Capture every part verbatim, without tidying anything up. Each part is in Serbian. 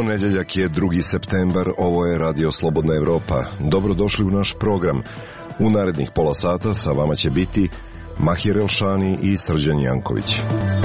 Ponedjeljak je drugi septembar, ovo je Radio Slobodna Evropa. Dobrodošli u naš program. U narednih pola sata sa vama će biti Mahir Elšani i Srđan Janković.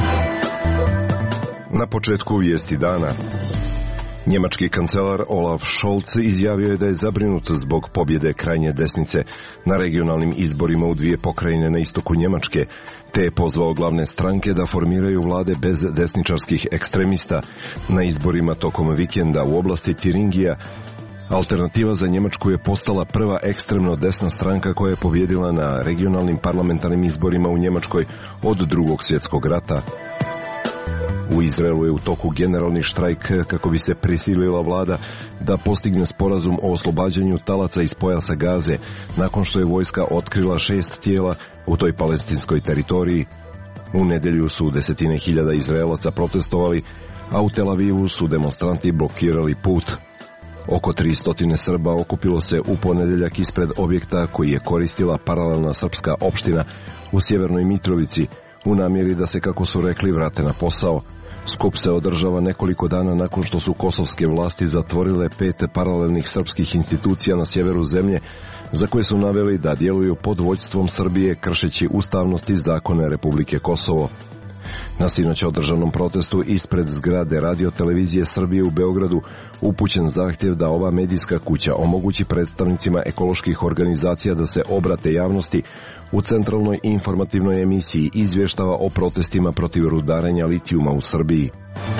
Na početku vijesti dana. Njemački kancelar Olaf Scholz izjavio je da je zabrinut zbog pobjede krajnje desnice na regionalnim izborima u dvije pokrajine na istoku Njemačke, te je pozvao glavne stranke da formiraju vlade bez desničarskih ekstremista. Na izborima tokom vikenda u oblasti Tiringija Alternativa za Njemačku je postala prva ekstremno desna stranka koja je pobjedila na regionalnim parlamentarnim izborima u Njemačkoj od drugog svjetskog rata. U Izraelu je u toku generalni štrajk kako bi se prisilila vlada da postigne sporazum o oslobađanju talaca iz pojasa Gaze nakon što je vojska otkrila šest tijela u toj palestinskoj teritoriji. U nedjelju su desetine hiljada Izraelaca protestovali, a u Tel Avivu su demonstranti blokirali put. Oko tristo Srba okupilo se u ponedjeljak ispred objekta koji je koristila paralelna srpska opština u Sjevernoj Mitrovici u namjeri da se, kako su rekli, vrate na posao. Skup se održava nekoliko dana nakon što su kosovske vlasti zatvorile pet paralelnih srpskih institucija na sjeveru zemlje, za koje su naveli da djeluju pod vođstvom Srbije kršeći ustavnost i zakone Republike Kosovo. Na sinoć održanom protestu ispred zgrade Radio-televizije Srbije u Beogradu upućen zahtjev da ova medijska kuća omogući predstavnicima ekoloških organizacija da se obrate javnosti u centralnoj informativnoj emisiji izvještava o protestima protiv rudarenja litijuma u Srbiji.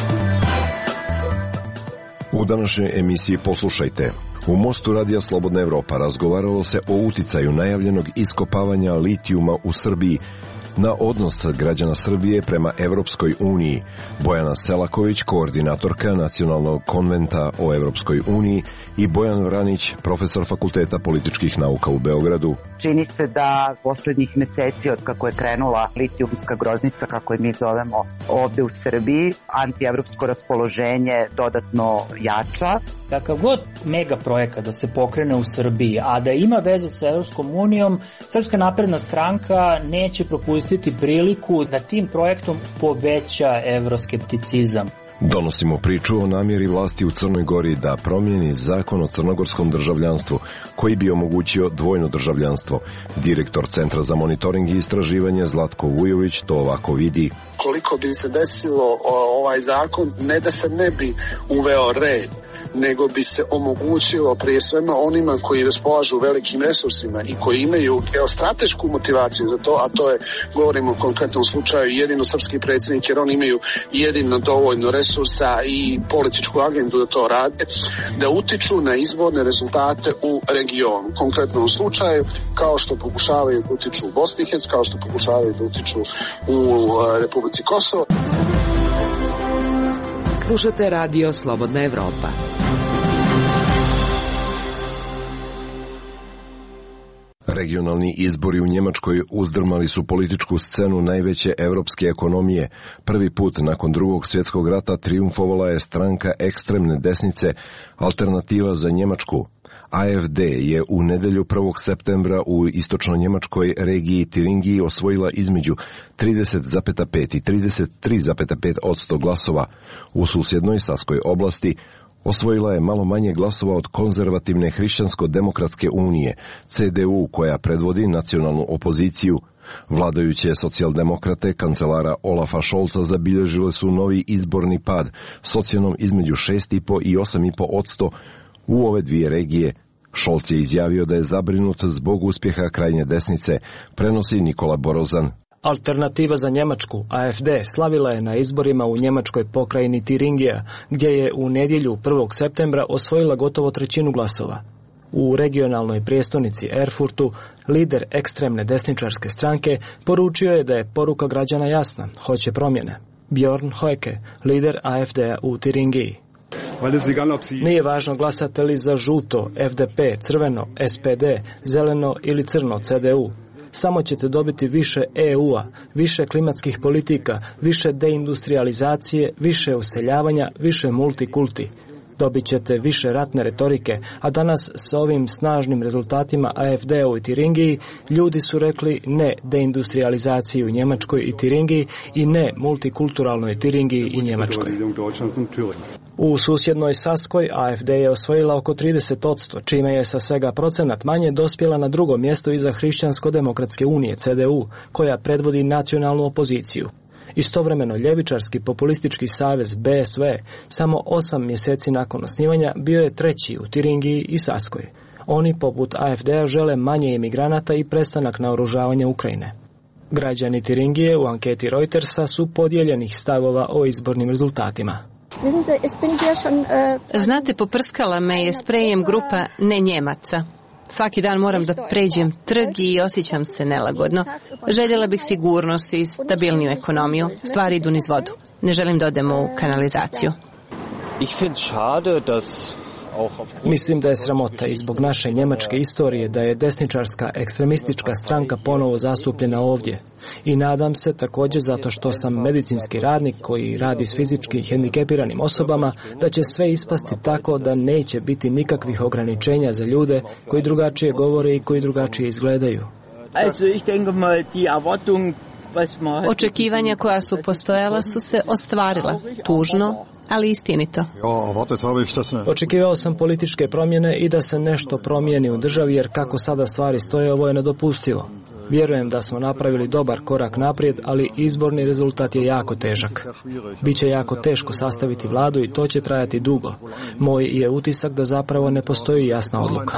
U današnjoj emisiji poslušajte. U mostu Radija Slobodna Evropa razgovaralo se o uticaju najavljenog iskopavanja litijuma u Srbiji na odnos građana Srbije prema Evropskoj uniji. Bojana Selaković, koordinatorka Nacionalnog konventa o Evropskoj uniji, i Bojan Vranić, profesor Fakulteta političkih nauka u Beogradu. Čini se da posljednjih mjeseci od kako je krenula litijumska groznica, kako je mi zovemo ovdje u Srbiji, antievropsko raspoloženje dodatno jača. Kakav god mega projekat da se pokrene u Srbiji, a da ima veze sa Evropskom unijom, Srpska napredna stranka neće propustiti priliku da tim projektom poveća evroskepticizam. Donosimo priču o namjeri vlasti u Crnoj Gori da promijeni zakon o crnogorskom državljanstvu koji bi omogućio dvojno državljanstvo. Direktor Centra za monitoring i istraživanje Zlatko Vujović to ovako vidi. Koliko bi se desilo ovaj zakon, ne da se ne bi uveo red, nego bi se omogućilo prije svema onima koji raspolažu velikim resursima i koji imaju geostratešku motivaciju za to, a to je, govorimo o konkretnom slučaju, jedino srpski predsjednik, jer oni imaju jedino dovoljno resursa i političku agendu da to rade, da utiču na izborne rezultate u regionu. U konkretnom slučaju, kao što pokušavaju da utiču u Bosni i Hercegovini, kao što pokušavaju da utiču u Republici Kosovo. Slušate Radio Slobodna Evropa. Regionalni izbori u Njemačkoj uzdrmali su političku scenu najveće evropske ekonomije. Prvi put nakon drugog svjetskog rata trijumfovala je stranka ekstremne desnice Alternativa za Njemačku. A F D je u nedjelju prvog septembra u istočno-njemačkoj regiji Tiringiji osvojila između trideset zarez pet i trideset tri zarez pet odsto glasova. U susjednoj Saskoj oblasti osvojila je malo manje glasova od konzervativne hrišćansko-demokratske unije, C D U, koja predvodi nacionalnu opoziciju. Vladajuće socijaldemokrate kancelara Olafa Scholza zabilježile su novi izborni pad s ocjenom između šest zarez pet i osam zarez pet odsto u ove dvije regije. Scholz je izjavio da je zabrinut zbog uspjeha krajnje desnice, prenosi Nikola Borozan. Alternativa za Njemačku, A F D, slavila je na izborima u njemačkoj pokrajini Tiringija, gdje je u nedjelju prvog septembra osvojila gotovo trećinu glasova. U regionalnoj prijestolnici Erfurtu, lider ekstremne desničarske stranke poručio je da je poruka građana jasna, hoće promjene. Bjorn Hoeke, lider A F D-a u Tiringiji. Nije važno glasate li za žuto, F D P, crveno, S P D, zeleno ili crno, C D U. Samo ćete dobiti više E U-a, više klimatskih politika, više deindustrializacije, više useljavanja, više multikulti. Dobit ćete više ratne retorike, a danas s ovim snažnim rezultatima A F D-a u Tiringiji ljudi su rekli ne deindustrializaciji u Njemačkoj i Tiringiji i ne multikulturalnoj Tiringiji i Njemačkoj. U susjednoj Saskoj A F D je osvojila oko trideset posto, čime je sa svega procenat manje dospjela na drugo mjesto iza Hrišćansko-demokratske unije C D U, koja predvodi nacionalnu opoziciju. Istovremeno ljevičarski populistički savez B S V samo osam mjeseci nakon osnivanja bio je treći u Tiringiji i Saskoj. Oni poput A F D-a žele manje imigranata i prestanak naoružavanja Ukrajine. Građani Tiringije u anketi Reutersa su podijeljenih stavova o izbornim rezultatima. Znate, poprskala me je sprejem grupa ne Njemaca. Svaki dan moram da pređem trg i osjećam se nelagodno. Željela bih sigurnost i stabilniju ekonomiju. Stvari idu niz vodu. Ne želim da odemo u kanalizaciju. Mislim da je sramota i zbog naše njemačke istorije da je desničarska ekstremistička stranka ponovo zastupljena ovdje. I nadam se također zato što sam medicinski radnik koji radi s fizički hendikepiranim osobama da će sve ispasti tako da neće biti nikakvih ograničenja za ljude koji drugačije govore i koji drugačije izgledaju. Očekivanja koja su postojala su se ostvarila. Tužno, ali istinito. Očekivao sam političke promjene i da se nešto promijeni u državi, jer kako sada stvari stoje, ovo je nedopustivo. Vjerujem da smo napravili dobar korak naprijed, ali izborni rezultat je jako težak. Biće jako teško sastaviti vladu i to će trajati dugo. Moj je utisak da zapravo ne postoji jasna odluka.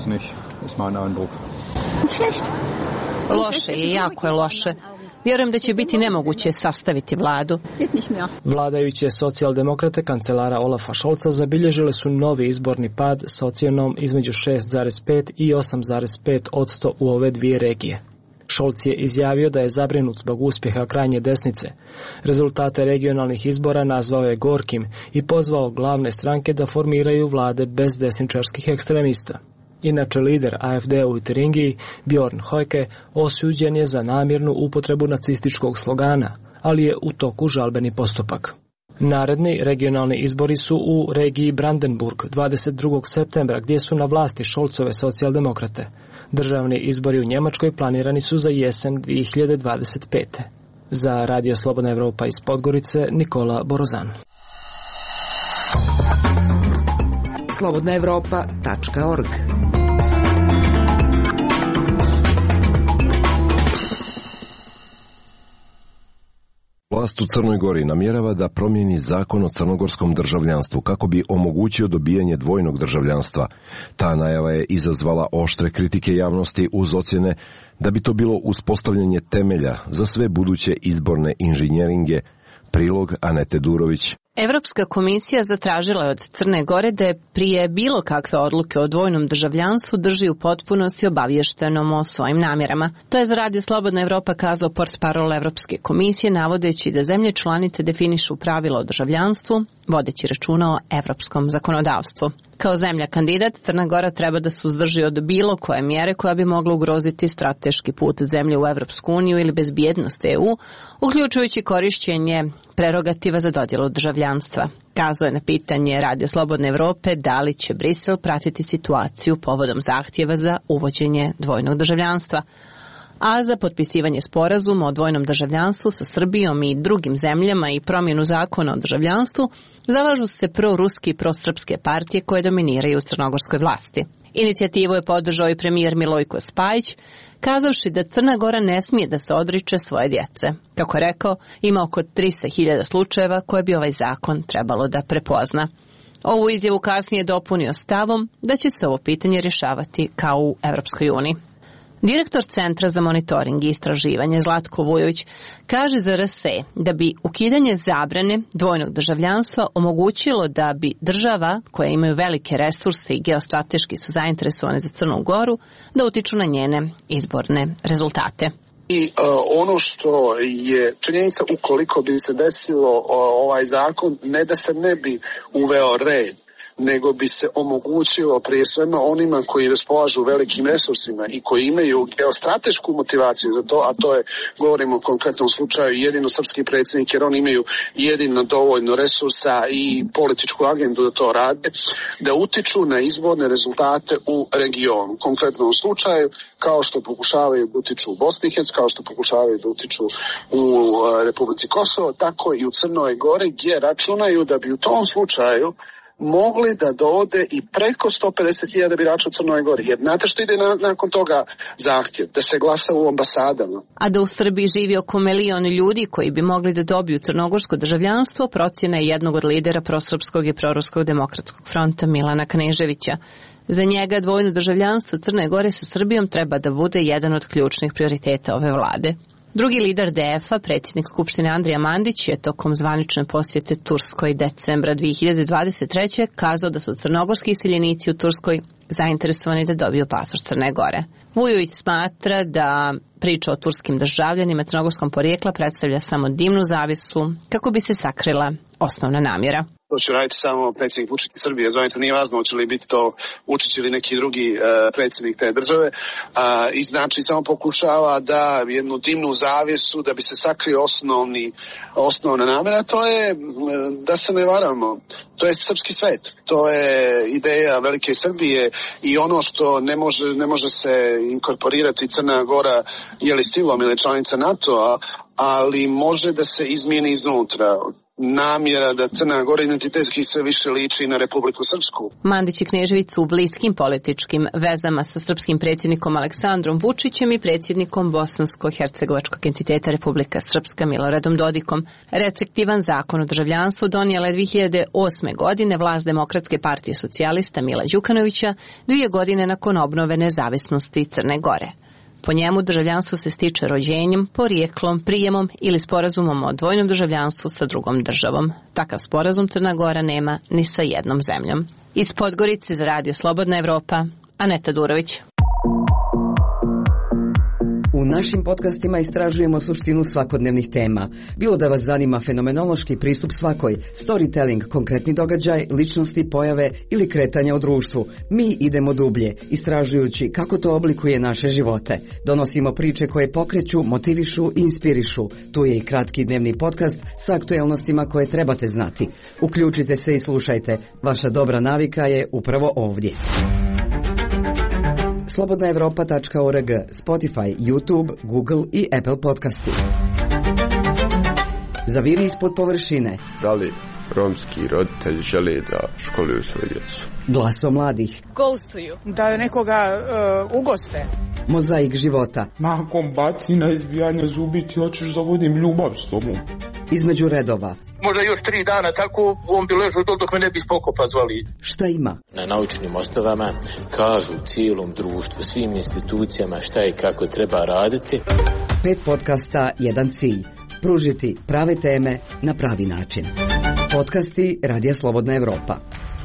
Loše je, jako je loše. Vjerujem da će biti nemoguće sastaviti vladu. Vladajuće socijaldemokrate kancelara Olafa Scholza zabilježile su novi izborni pad sa ocjenom između šest zarez pet i osam zarez pet posto u ove dvije regije. Scholz je izjavio da je zabrinut zbog uspjeha krajnje desnice. Rezultate regionalnih izbora nazvao je gorkim i pozvao glavne stranke da formiraju vlade bez desničarskih ekstremista. Inače, lider A F D-a u Tiringiji, Bjorn Höcke, osuđen je za namjernu upotrebu nacističkog slogana, ali je u toku žalbeni postupak. Naredni regionalni izbori su u regiji Brandenburg dvadeset drugog septembra, gdje su na vlasti Scholzove socijaldemokrate. Državni izbori u Njemačkoj planirani su za jesen dvije hiljade dvadeset pete. Za Radio Slobodna Evropa iz Podgorice, Nikola Borozan. slobodna evropa tačka org. Vlast u Crnoj Gori namjerava da promijeni zakon o crnogorskom državljanstvu kako bi omogućio dobijanje dvojnog državljanstva. Ta najava je izazvala oštre kritike javnosti uz ocjene da bi to bilo uspostavljanje temelja za sve buduće izborne inženjeringe. Prilog Anete Durović. Evropska komisija zatražila je od Crne Gore da je prije bilo kakve odluke o dvojnom državljanstvu drži u potpunosti obaviještenom o svojim namjerama. To je za Radio Slobodna Evropa kazao portparol Evropske komisije, navodeći da zemlje članice definišu pravila o državljanstvu, vodeći računa o evropskom zakonodavstvu. Kao zemlja kandidat, Crna Gora treba da suzdrži od bilo koje mjere koja bi mogla ugroziti strateški put zemlje u Evropsku uniju ili bezbjednost E U, uključujući korišćenje prerogativa za dodjelu državljanstva. Kazao je na pitanje Radio Slobodne Evrope da li će Brisel pratiti situaciju povodom zahtjeva za uvođenje dvojnog državljanstva. A za potpisivanje sporazuma o dvojnom državljanstvu sa Srbijom i drugim zemljama i promjenu zakona o državljanstvu zalažu se proruski i prosrpske partije koje dominiraju u crnogorskoj vlasti. Inicijativu je podržao i premijer Milojko Spajić, kazavši da Crna Gora ne smije da se odriče svoje djece. Kako je rekao, ima oko tristo hiljada slučajeva koje bi ovaj zakon trebalo da prepozna. Ovu izjavu kasnije dopunio stavom da će se ovo pitanje rješavati kao u Evropskoj uniji. Direktor Centra za monitoring i istraživanje Zlatko Vujović kaže za R S E da bi ukidanje zabrane dvojnog državljanstva omogućilo da bi država, koje imaju velike resurse i geostrateški su zainteresovane za Crnu Goru, da utiču na njene izborne rezultate. I uh, ono što je činjenica, ukoliko bi se desilo uh, ovaj zakon, ne da se ne bi uveo red, nego bi se omogućilo prije svema onima koji raspolažu velikim resursima i koji imaju geostratešku motivaciju za to, a to je, govorimo o konkretnom slučaju, jedino srpski predsjednik, jer oni imaju jedino dovoljno resursa i političku agendu da to rade, da utiču na izborne rezultate u regionu. U konkretnom slučaju, kao što pokušavaju da utiču u Bosni i Hercegovini, kao što pokušavaju da utiču u Republici Kosovo, tako i u Crnoj Gori, gdje računaju da bi u tom slučaju mogli da dode i preko sto pedeset hiljada birača u Crnoj Gori. Jer znate što ide na, nakon toga zahtjev? Da se glasa u ambasadama. A da u Srbiji živi oko milion ljudi koji bi mogli da dobiju crnogorsko državljanstvo, procjena je jednog od lidera prosrpskog i proruskog demokratskog fronta Milana Kneževića. Za njega dvojno državljanstvo Crne Gore sa Srbijom treba da bude jedan od ključnih prioriteta ove vlade. Drugi lider D E F-a, predsjednik Skupštine Andrija Mandić, je tokom zvanične posjete Turskoj decembra dve hiljade dvadeset treće kazao da su crnogorski iseljenici u Turskoj zainteresovani da dobiju pasoš Crne Gore. Vujović smatra da priča o turskim državljanima crnogorskom porijekla predstavlja samo dimnu zavjesu kako bi se sakrila osnovna namjera. To će raditi samo predsjednik Vučić Srbije, zvonite, nije važno hoće li biti to Vučić ili neki drugi e, predsjednik te države, a, i znači samo pokušava da jednu dimnu zavjesu da bi se sakrio osnovni, osnovna namjera, to je, da se ne varamo, to je srpski svet, to je ideja velike Srbije i ono što ne može, ne može se inkorporirati Crna Gora je li silom ili članica NATO-a, ali može da se izmijeni iznutra. Namjera da Crna Gora identitetski sve više liči na Republiku Srpsku. Mandić i Knežević su u bliskim političkim vezama sa srpskim predsjednikom Aleksandrom Vučićem i predsjednikom bosansko-hercegovačkog entiteta Republika Srpska Miloradom Dodikom. Restriktivan zakon o državljanstvu donijela je dve hiljade osme. godine vlast Demokratske partije socijalista Mila Đukanovića, dvije godine nakon obnove nezavisnosti Crne Gore. Po njemu državljanstvo se stiče rođenjem, porijeklom, prijemom ili sporazumom o dvojnom državljanstvu sa drugom državom. Takav sporazum Crna Gora nema ni sa jednom zemljom. Iz Podgorice za Radio Slobodna Evropa, Aneta Durović. U našim podcastima istražujemo suštinu svakodnevnih tema. Bilo da vas zanima fenomenološki pristup svakoj, storytelling, konkretni događaj, ličnosti, pojave ili kretanja u društvu. Mi idemo dublje, istražujući kako to oblikuje naše živote. Donosimo priče koje pokreću, motivišu i inspirišu. Tu je i kratki dnevni podcast sa aktuelnostima koje trebate znati. Uključite se i slušajte. Vaša dobra navika je upravo ovdje. slobodna evropa tačka org, Spotify, YouTube, Google i Apple podcasti. Zaviri ispod površine. Da li romski roditelji žele da školuju svoje djecu? Glaso mladih. Gostuju. Da nekoga uh, ugoste. Mozaik života. Nakon bacina, izbijanja zubi ti hoćeš da vodim ljubav s tobom. Između redova. Možda još tri dana tako on bi ležao dok me ne bi spokopa zvali. Šta ima? Na naučnim osnovama kažu cijelom društvu, svim institucijama šta i kako treba raditi. Pet podcasta, jedan cilj. Pružiti prave teme na pravi način. Podcasti Radija Slobodna Evropa.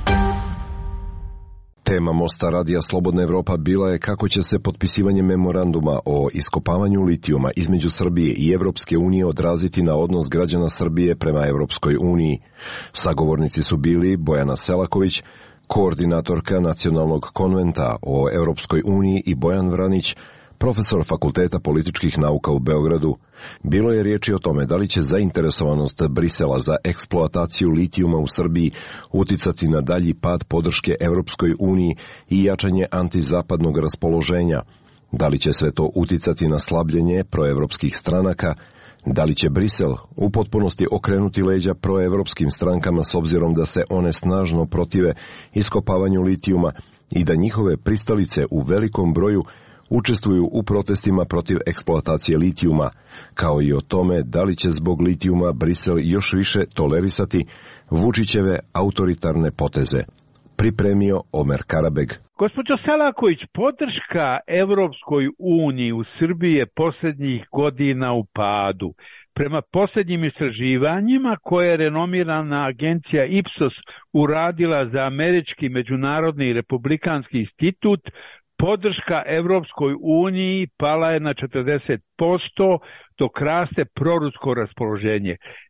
Tema Mosta Radija Slobodna Evropa bila je kako će se potpisivanje memoranduma o iskopavanju litijuma između Srbije i Evropske unije odraziti na odnos građana Srbije prema Evropskoj uniji. Sagovornici su bili Bojana Selaković, koordinatorka Nacionalnog konventa o Evropskoj uniji, i Bojan Vranić, profesor Fakulteta političkih nauka u Beogradu. Bilo je riječi o tome da li će zainteresovanost Brisela za eksploataciju litijuma u Srbiji uticati na dalji pad podrške Evropskoj uniji i jačanje antizapadnog raspoloženja, da li će sve to uticati na slabljenje proevropskih stranaka, da li će Brisel u potpunosti okrenuti leđa proevropskim strankama s obzirom da se one snažno protive iskopavanju litijuma i da njihove pristalice u velikom broju učestvuju u protestima protiv eksploatacije litijuma, kao i o tome da li će zbog litijuma Brisel još više tolerisati Vučićeve autoritarne poteze. Pripremio Omer Karabeg. Gospođo Selaković, podrška Evropskoj uniji u Srbiji je posljednjih godina u padu. Prema posljednjim istraživanjima koje je renomirana agencija Ipsos uradila za Američki međunarodni republikanski institut, podrška Evropskoj uniji pala je na četrdeset posto, dok raste prorusko raspoloženje.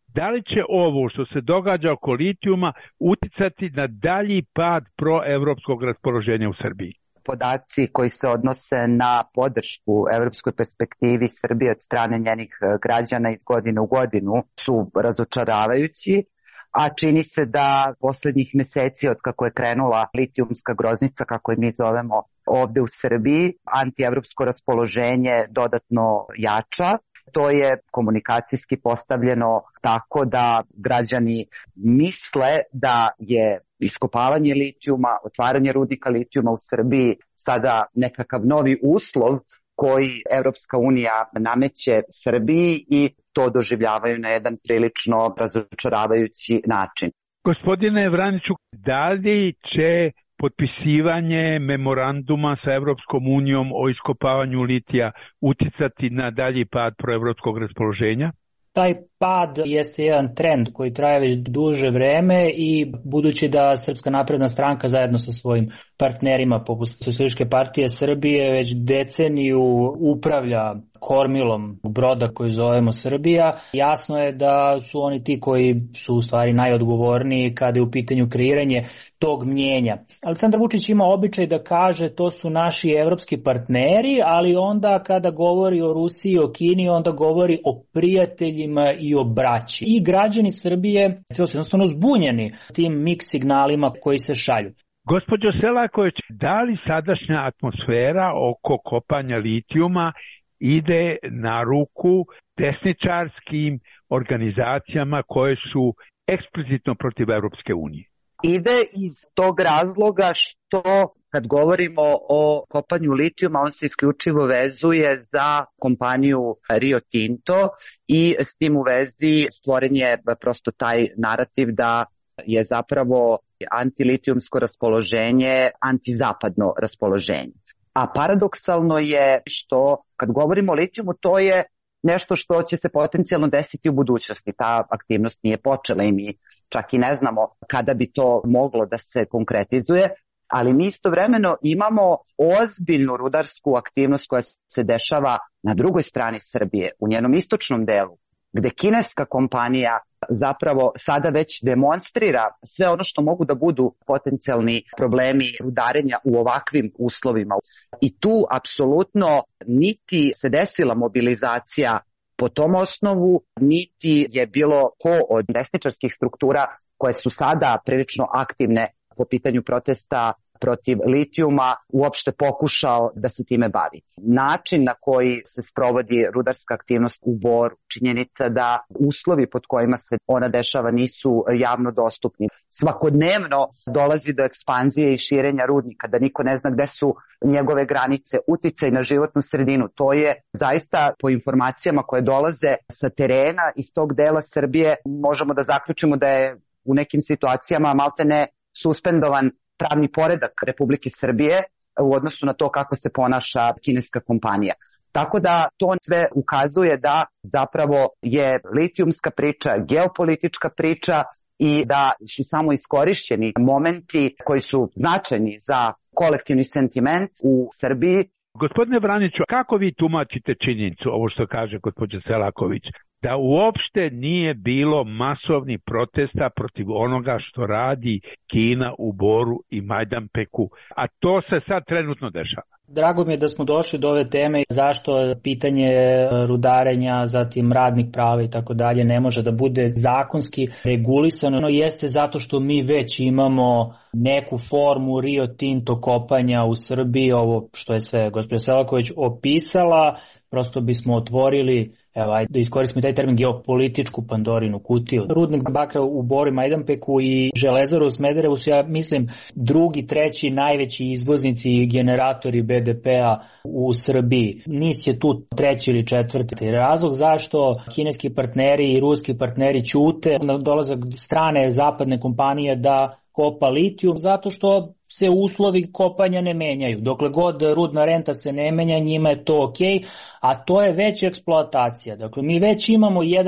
Da li će ovo što se događa oko litijuma uticati na dalji pad proevropskog raspoloženja u Srbiji? Podaci koji se odnose na podršku evropskoj perspektivi Srbije od strane njenih građana iz godine u godinu su razočaravajući, a čini se da poslednjih meseci od kako je krenula litijumska groznica, kako je mi zovemo ovde u Srbiji, antievropsko raspoloženje dodatno jača. To je komunikacijski postavljeno tako da građani misle da je iskopavanje litijuma, otvaranje rudnika litijuma u Srbiji sada nekakav novi uslov koji Evropska unija nameće Srbiji i to doživljavaju na jedan prilično razočaravajući način. Gospodine Vraniću, da li će potpisivanje memoranduma sa Evropskom unijom o iskopavanju litija uticati na dalji pad proevropskog raspoloženja? Taj pad jeste jedan trend koji traje već duže vreme i budući da Srpska napredna stranka zajedno sa svojim partnerima poput Socijalističke partije Srbije već deceniju upravlja kormilom broda koji zovemo Srbija, jasno je da su oni ti koji su u stvari najodgovorniji kada je u pitanju kreiranje tog mnjenja. Aleksandar Vučić ima običaj da kaže to su naši evropski partneri, ali onda kada govori o Rusiji i o Kini, onda govori o prijateljima i o braći. I građani Srbije su jednostavno zbunjeni tim miks signalima koji se šalju. Gospođo Selaković, da li sadašnja atmosfera oko kopanja litijuma ide na ruku desničarskim organizacijama koje su eksplicitno protiv Evropske unije? Ide iz tog razloga što kad govorimo o kopanju litijuma, on se isključivo vezuje za kompaniju Rio Tinto i s tim u vezi stvoren je prosto taj narativ da je zapravo antilitijumsko raspoloženje antizapadno raspoloženje. A paradoksalno je što kad govorimo o litijumu, to je nešto što će se potencijalno desiti u budućnosti. Ta aktivnost nije počela i mi čak i ne znamo kada bi to moglo da se konkretizuje, ali mi istovremeno imamo ozbiljnu rudarsku aktivnost koja se dešava na drugoj strani Srbije, u njenom istočnom delu, gde kineska kompanija zapravo sada već demonstrira sve ono što mogu da budu potencijalni problemi rudarenja u ovakvim uslovima. I tu apsolutno niti se desila mobilizacija po tom osnovu, niti je bilo ko od desničarskih struktura koje su sada prilično aktivne po pitanju protesta protiv litijuma uopšte pokušao da se time bavi. Način na koji se sprovodi rudarska aktivnost u Boru, činjenica da uslovi pod kojima se ona dešava nisu javno dostupni. Svakodnevno dolazi do ekspanzije i širenja rudnika, da niko ne zna gde su njegove granice, uticaj na životnu sredinu. To je zaista po informacijama koje dolaze sa terena iz tog dela Srbije, možemo da zaključimo da je u nekim situacijama maltene suspendovan pravni poredak Republike Srbije u odnosu na to kako se ponaša kineska kompanija. Tako da to sve ukazuje da zapravo je litijumska priča, geopolitička priča i da su samo iskorišćeni momenti koji su značajni za kolektivni sentiment u Srbiji. Gospodine Vraniću, kako vi tumačite činjenicu, ovo što kaže gospođa Selaković, da uopšte nije bilo masovnih protesta protiv onoga što radi Kina u Boru i Majdanpeku, a to se sad trenutno dešava? Drago mi je da smo došli do ove teme, zašto pitanje rudarenja, zatim radnih prava i tako dalje ne može da bude zakonski regulisano, no jeste zato što mi već imamo neku formu Rio Tinto kopanja u Srbiji, ovo što je sve gospođa Selaković opisala, prosto bismo otvorili, evo, da iskoristimo taj termin, geopolitičku Pandorinu kutiju. Rudnik bakra u Boru i Majdanpeku i Železaru u Smederevu su, ja mislim, drugi, treći najveći izvoznici i generatori be de pea u Srbiji. NIS je tu treći ili četvrti. Razlog zašto kineski partneri i ruski partneri ćute na dolazak strane zapadne kompanije da kopa litijum, zato što se uslovi kopanja ne menjaju. Dokle god rudna renta se ne menja, njima je to ok, a to je već eksploatacija. Dakle, mi već imamo jedan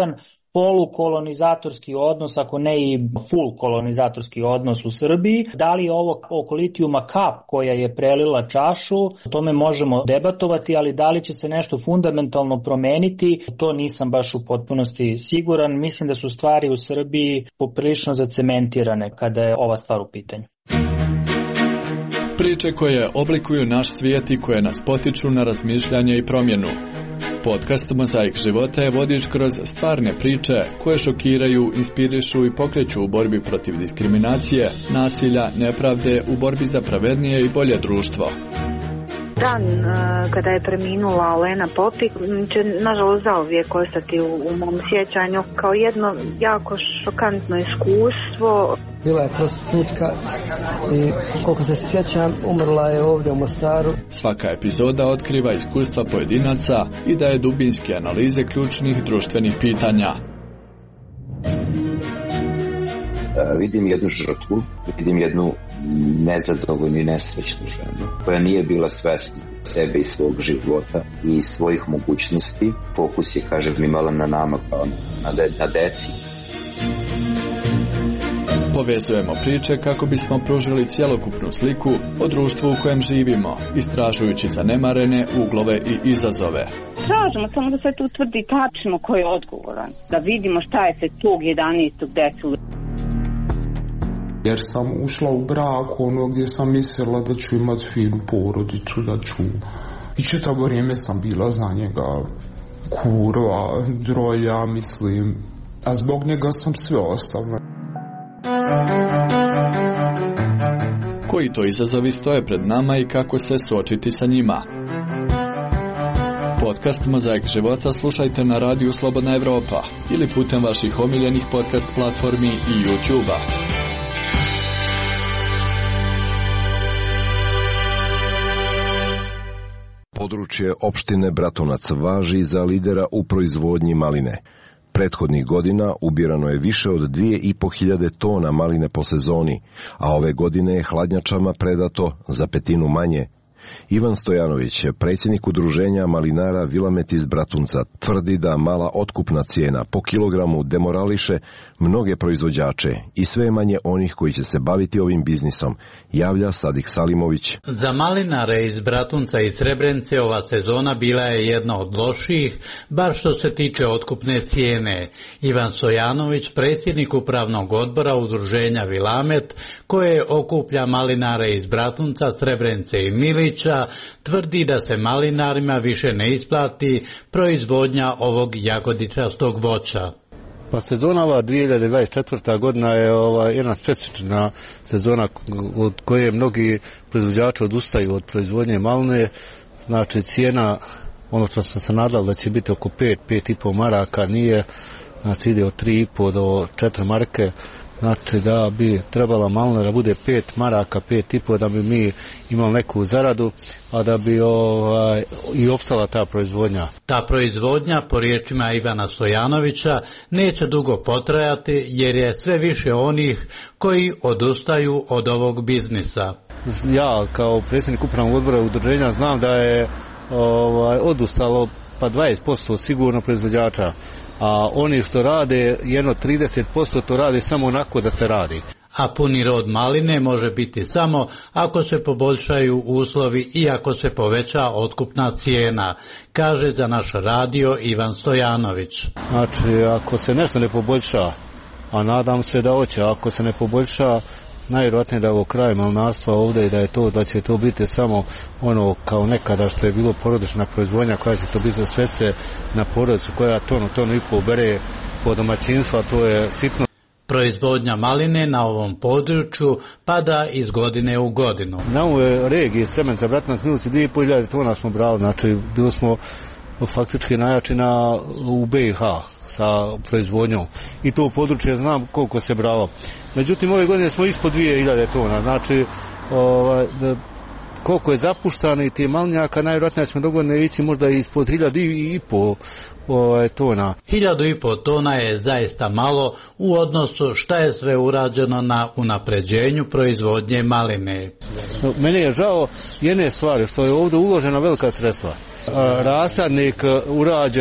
polukolonizatorski odnos, ako ne i full kolonizatorski odnos u Srbiji. Da li je ovo oko litijuma kap koja je prelila čašu, o tome možemo debatovati, ali da li će se nešto fundamentalno promeniti, to nisam baš u potpunosti siguran. Mislim da su stvari u Srbiji poprilično zacementirane kada je ova stvar u pitanju. Priče koje oblikuju naš svijet i koje nas potiču na razmišljanje i promjenu. Podcast Mozaik života je vodič kroz stvarne priče koje šokiraju, inspirišu i pokreću u borbi protiv diskriminacije, nasilja, nepravde, u borbi za pravednije i bolje društvo. Dan kada je preminula Olena Popik će nažalost zauvijek ostati u, u mom sjećanju kao jedno jako šokantno iskustvo. Bila je prostitutka i koliko se sjećam umrla je ovdje u Mostaru. Svaka epizoda otkriva iskustva pojedinaca i daje dubinske analize ključnih društvenih pitanja. Vidim jednu žrtvu, vidim jednu nezadovoljnu i nesrećnu ženu koja nije bila svesna sebe i svog života i svojih mogućnosti. Fokus je, kažem, imala na nama kao na, de, na deci. Povezujemo priče kako bismo pružili cjelokupnu sliku o društvu u kojem živimo, istražujući zanemarene uglove i izazove. Tražimo samo da se tu utvrdi tačno ko je odgovoran, da vidimo šta je se tog jedanaestog desilo. Jer sam ušla u brak ono gdje sam mislila da ću imati finu porodicu, da ću... I čitavo vrijeme sam bila za njega kurva, drolja, mislim. A zbog njega sam sve ostavila. Koji to izazovi stoje pred nama i kako se suočiti sa njima? Podcast Mozaik života slušajte na radiju Slobodna Evropa ili putem vaših omiljenih podcast platformi i YouTube-a. Područje opštine Bratunac važi za lidera u proizvodnji maline. Prethodnih godina ubirano je više od dvije i po hiljade tona maline po sezoni, a ove godine je hladnjačama predato za petinu manje. Ivan Stojanović, predsjednik udruženja malinara Vilamet iz Bratunca, tvrdi da mala otkupna cijena po kilogramu demorališe mnoge proizvođače i sve manje onih koji će se baviti ovim biznisom, javlja Sadik Salimović. Za malinare iz Bratunca i Srebrenice ova sezona bila je jedna od loših, bar što se tiče otkupne cijene. Ivan Stojanović, predsjednik upravnog odbora udruženja Vilamet, koje okuplja malinare iz Bratunca, Srebrenice i Milića, tvrdi da se malinarima više ne isplati proizvodnja ovog jagodičastog voća. Pa sezona ova dvije hiljade dvadeset četvrta godina je ova jedna specifična sezona od koje mnogi proizvođači odustaju od proizvodnje maline. Znači cijena, ono što sam se nadal da će biti oko pet, pet i po maraka, nije, znači ide od tri i po do četiri marke. Znači da bi trebala malina da bude pet maraka, pet i po, da bi mi imali neku zaradu, a da bi ovaj, i opstala ta proizvodnja. Ta proizvodnja, po riječima Ivana Stojanovića, neće dugo potrajati jer je sve više onih koji odustaju od ovog biznisa. Ja kao predsjednik upravnog odbora udruženja znam da je ovaj, odustalo pa dvadeset posto sigurno proizvođača. A oni što rade, jedno trideset posto to rade samo onako da se radi. A puni rod maline može biti samo ako se poboljšaju uslovi i ako se poveća otkupna cijena, kaže za naš radio Ivan Stojanović. Znači, ako se nešto ne poboljša, a nadam se da hoće, ako se ne poboljša, najvjerojatnije da je ovo kraj malinarstva ovdje i da je to, da će to biti samo ono kao nekada što je bilo porodična proizvodnja, koja će to biti za sve se na porodicu koja tonu, tonu i pol bere po domaćinstva, to je sitno. Proizvodnja maline na ovom području pada iz godine u godinu. Na ovoj regiji Srebrenice, Bratunac, Milić, dvije i po hiljade tona smo brali, znači bili smo faktički najjači na, u B i H sa proizvodnjom i to područje znam koliko se bralo. Međutim, ove godine smo ispod dvije hiljade tona, znači ovaj, da, koliko je zapuštano i te malinjaka, najvjerojatnije ćemo dogodne ići možda ispod hiljadu i po ovaj, tona. Hiljadu i po tona je zaista malo u odnosu šta je sve urađeno na unapređenju proizvodnje maline. Meni je žao jedne stvari, što je ovdje uložena velika sredstva. Rasadnik urađen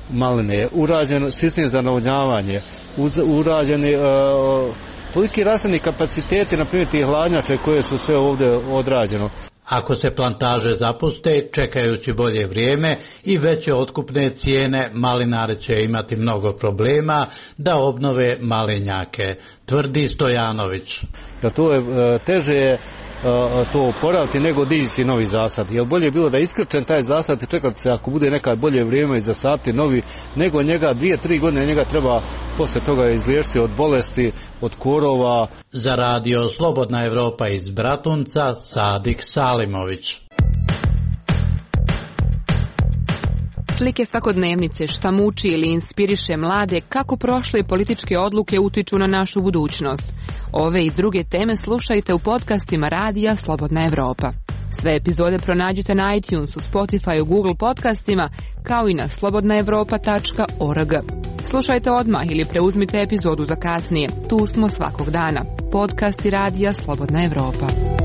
maline, urađen sistem za navodnjavanje, urađeni uh, toliki rastveni kapaciteti, na primjer tih hladnjače koje su sve ovdje odrađeno. Ako se plantaže zapuste, čekajući bolje vrijeme i veće otkupne cijene, malinari će imati mnogo problema da obnove malinjake, tvrdi Stojanović. Da to je teže je to oporaviti nego dići novi zasad. Jer bolje je bilo da je iskrčen taj zasad i čekati se ako bude nekad bolje vrijeme i zasaditi novi, nego njega dvije, tri godine njega treba posle toga izliječiti od bolesti, od korova. Za radio Slobodna Evropa iz Bratunca, Sadik Salimović. Slike svakodnevnice, šta muči ili inspiriše mlade, kako prošle političke odluke utiču na našu budućnost. Ove i druge teme slušajte u podcastima radija Slobodna Evropa. Sve epizode pronađite na iTunesu, Spotify, Google podcastima, kao i na slobodna evropa tačka org. Slušajte odmah ili preuzmite epizodu za kasnije. Tu smo svakog dana. Podcasti radija Slobodna Evropa.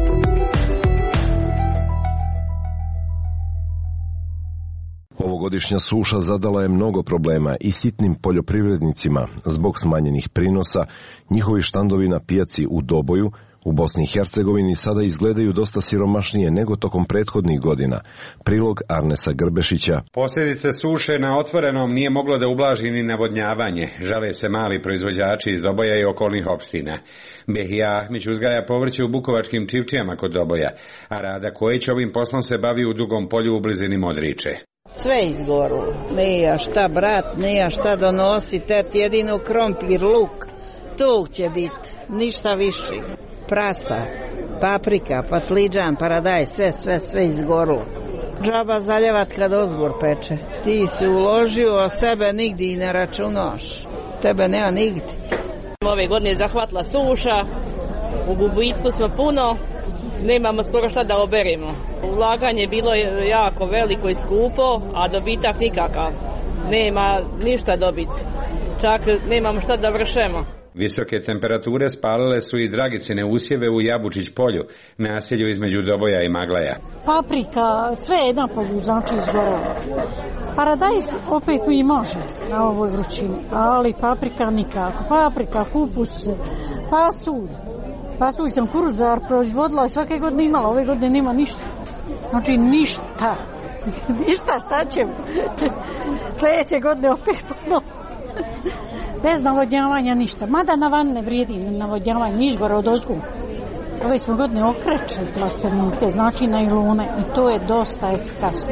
Ovogodišnja suša zadala je mnogo problema i sitnim poljoprivrednicima zbog smanjenih prinosa. Njihovi štandovi na pijaci u Doboju u Bosni i Hercegovini sada izgledaju dosta siromašnije nego tokom prethodnih godina. Prilog Arnesa Grbešića. Posljedice suše na otvorenom nije moglo da ublaži ni navodnjavanje. Žale se mali proizvođači iz Doboja i okolnih opština. Behija Ahmić uzgaja povrće u bukovačkim Čivčijama kod Doboja, a Rada Kojić ovim poslom se bavi u Dugom polju u blizini Modriče. Sve izgoru, nema šta brat, nema šta donosi, tet jedino krompir, luk, tog će biti, ništa više. Prasa, paprika, patliđan, paradaj, sve, sve, sve izgoru. Džaba zaljevat kad ozgor peče. Ti si uložio, a sebe nigdje i ne računaš. Tebe nema nigdje. Ove godine je zahvatila suša, u gubitku smo puno, nemamo skoro šta da oberemo. Ulaganje bilo je jako veliko i skupo, a dobitak nikakav. Nema ništa dobiti. Čak nemamo šta da vršemo. Visoke temperature spalile su i dragicine usjeve u Jabučić polju, naselju između Doboja i Maglaja. Paprika, sve jedna polju, znači izgorela. Paradajz opet mi može na ovoj vrućini, ali paprika nikako. Paprika, kupus, pasulj. Pasulj sam kuruzar proizvodila i svake godine imala, ove godine nema ništa. Znači ništa. Ništa, šta ćemo? Sljedeće godine opet ponovno. Bez navodnjavanja ništa. Mada na van ne vrijedi navodnjavanje, niš gore od ozgu. Ove smo godine okrećli plastenike, znači na ilune, i to je dosta efikasno.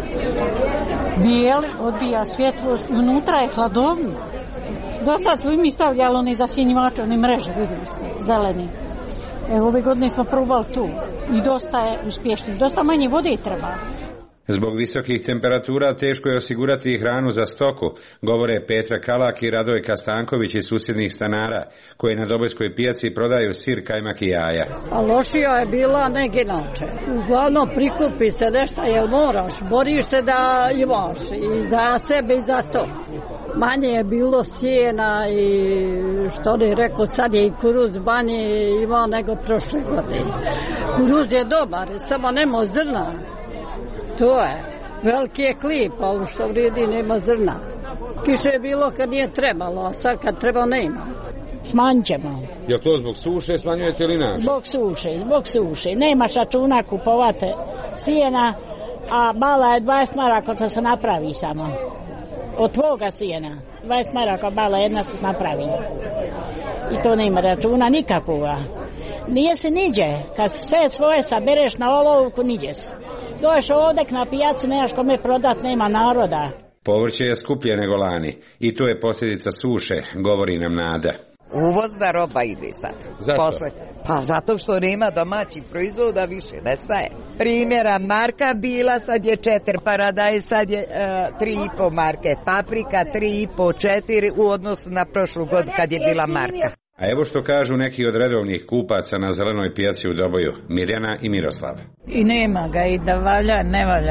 Bijeli odbija svjetlost, unutra je hladovno. Do sad smo i mi stavljali one zasjenjivače, one mreže, vidjeli ste, zeleni. Evo, ove godine smo probali tu i dosta je uspješno. Dosta manje vode treba. Zbog visokih temperatura teško je osigurati hranu za stoku, govore Petra Kalak i Radojka Stanković iz susjednih stanara, koji na Dobojskoj pijaci prodaju sir, kajmak i jaja. A lošija je bila nego inače. Uglavnom prikupi se nešto, jel moraš, boriš se da imaš i za sebe i za stok. Manje je bilo sjena i što ne rekao, sad je i kuruz manje imao nego prošle godine. Kuruz je dobar, samo nema zrna. To je. Veliki je klip, ali što vrijedi nema zrna. Kiše je bilo kad nije trebalo, a sad kad treba nema. Smanjit ćemo. Je to zbog suše smanjujete ili inače? Zbog suše, zbog suše. Nemaš računa kupovate sijena, a bala je dvadeset maraka što se napravi samo. Od tvoga sijena. dvadeset maraka bala jedna se napravi. I to nema računa nikakvoga. Nije se niđe. Kad sve svoje sabereš na olovku, niđe se. Dođeš ovdje na pijacu, nemaš kome prodat, nema naroda. Povrće je skuplje nego lani i to je posljedica suše, govori nam Nada. Uvozna roba ide sad. Zašto? Posle. Pa zato što nema domaćih proizvoda, više nestaje. Primjera, marka bila, sad je četiri, paradajz sad je uh, tri i po marke, paprika tri i po, četiri u odnosu na prošlu godinu kad je bila marka. A evo što kažu neki od redovnih kupaca na zelenoj pijaci u Doboju, Mirjana i Miroslav. I nema ga, i da valja, ne valja.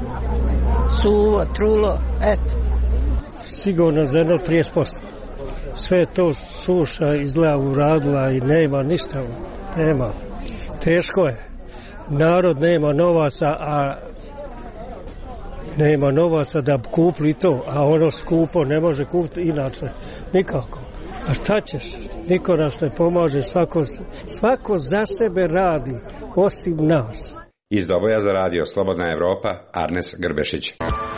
Suvo, trulo, eto. Sigurno za jedno trideset posto. Sve to suša izgleda uradila i nema ništa, nema. Teško je. Narod nema novaca, a Nema novaca da kupli to, a ono skupo ne može kupiti inače nikako. A šta ćeš? Niko nas ne pomaže, svako, svako za sebe radi, osim nas. Iz Doboja za radio Slobodna Evropa, Arnes Grbešić.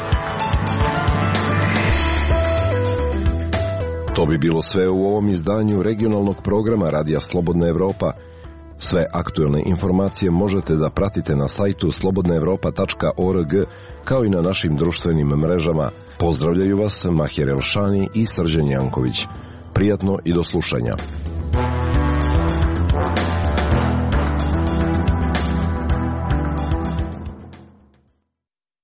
To bi bilo sve u ovom izdanju regionalnog programa Radija Slobodna Evropa. Sve aktuelne informacije možete da pratite na sajtu slobodna evropa tačka org kao i na našim društvenim mrežama. Pozdravljaju vas Mahir Elšani i Srđan Janković. Prijatno i do slušanja.